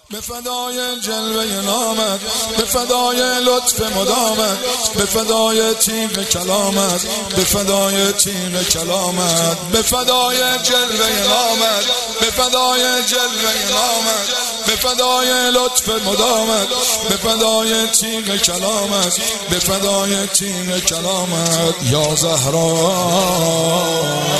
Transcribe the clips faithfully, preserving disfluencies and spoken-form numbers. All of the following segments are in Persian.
به فدای جلوه نامت، به فدای لطف مدامت، به فدای تیغ کلامت، به فدای تیغ کلامت، به فدای جلوه نامت، به فدای جلوه نامت، به فدای لطف مدامت، به فدای تیغ کلامت، به فدای تیغ کلامت یا زهرا.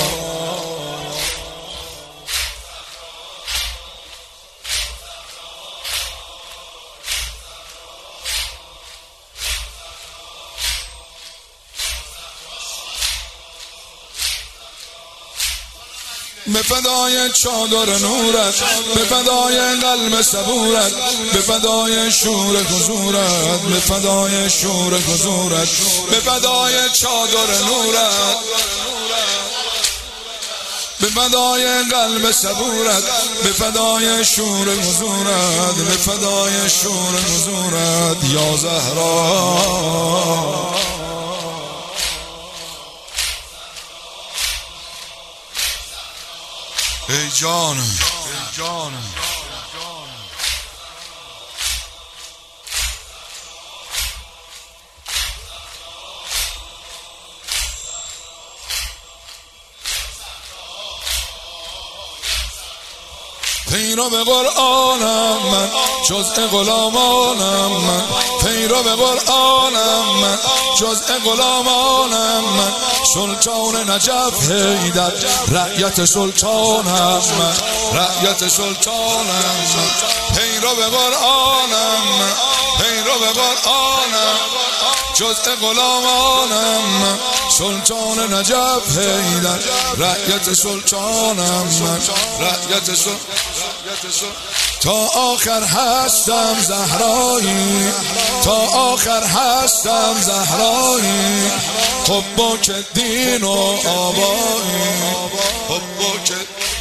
به فدای چادر نورت، به فدای قلب صبورت، به فدای شور حضورت، به فدای شور حضورت، به فدای چادر نورت، به فدای قلب صبورت، به فدای شور حضورت، به فدای شور حضورت یا زهرا. ای جانم، ای جانم، پیرو به قرآنم من، جزء غلامانم من، پیرو به قرآنم من، جزء غلامانم من، سلطان نجف حیدر رعیت سلطانم من، رعیت سلطانم من، پیرو به قرآنم من، پیرو به قرآنم، جزء غلامانم من، سلطان نجف حیدر رعیت سلطانم من، رعیت سلطانم. تا آخر هستم زهرایی، تا آخر هستم زهرایی، حبک دین و آبایی، حبک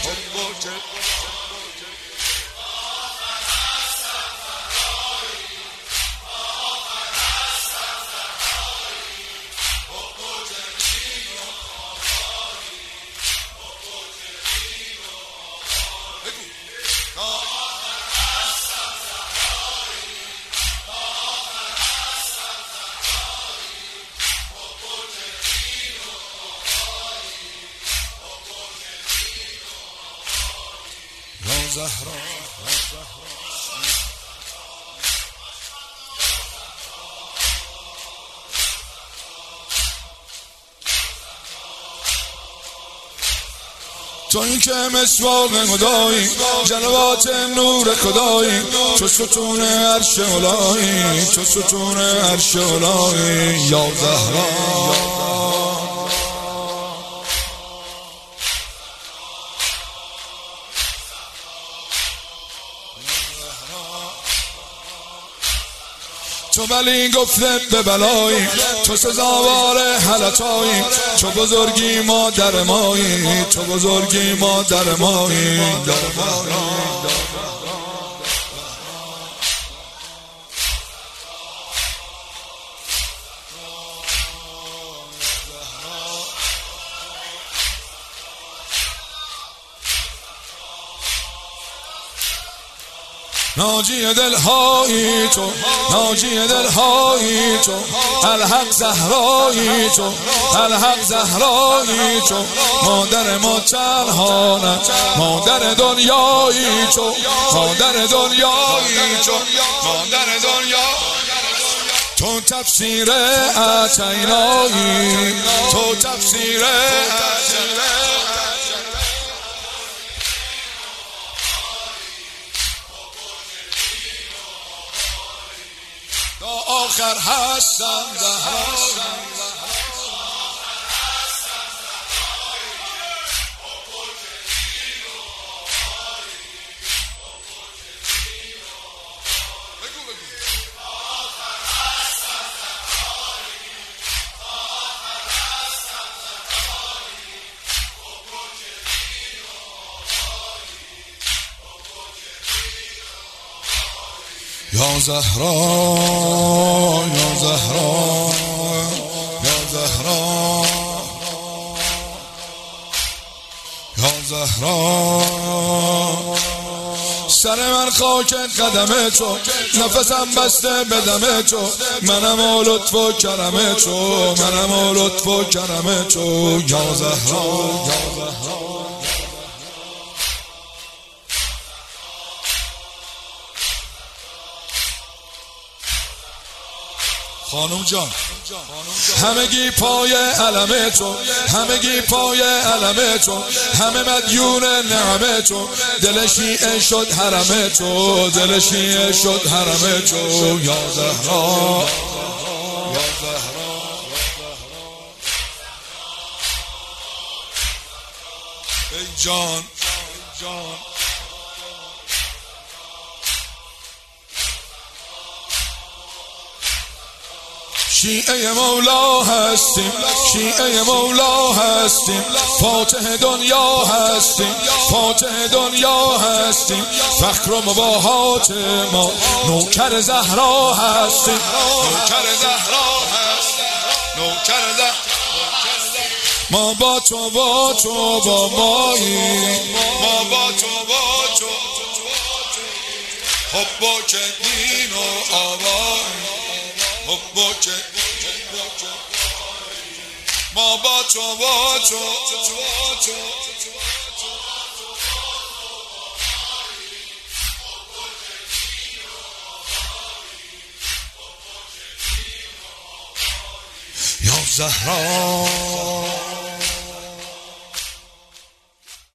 زهرا. تو این که مسواق خدایی، جلوات نور خدایی، تو ستون عرش الهی، تو ستون عرش الهی یا زهرا. تو بلی گفته به بلایی، تو سزاوار حلطایی، تو بزرگی مادر مایی، تو بزرگی مادر مایی. ناجی دلهایی تو، ناجی دلهایی تو، الحق زهرایی تو، الحق زهرایی تو، مادر ما تنها نه، مادر دنیایی تو، مادر دنیایی تو، مادر دنیا. تو تفسیر اتینایی، تو تفسیر اتینایی، آخر هستم زهرایی. یا زهرا، یا زهرا، یا زهرا، یا زهرا. سر من خاک قدم تو، نفسم بسته به دم تو، منم و لطف و کرم تو، منم و لطف و کرم تو یا زهرا. خانم جان همگی پای علم تو، همگی پای علم تو، همه مدیون نعم تو، دل شیعه شد حرم تو، دل شیعه شد حرم تو یا زهرا. ای جان جان شیعه مولا هستیم، شیعه مولا هستیم، فاتح دنیا هستیم، فاتح دنیا هستیم، فخر و مباهات ما نوکر زهرا هستیم، نوکر زهرا هستیم، نوکر زهرا. ما با تو با تو با مایی، ما با تو با تو حب و دین و آوایی، حب که ما با تو با تو یا زهرا.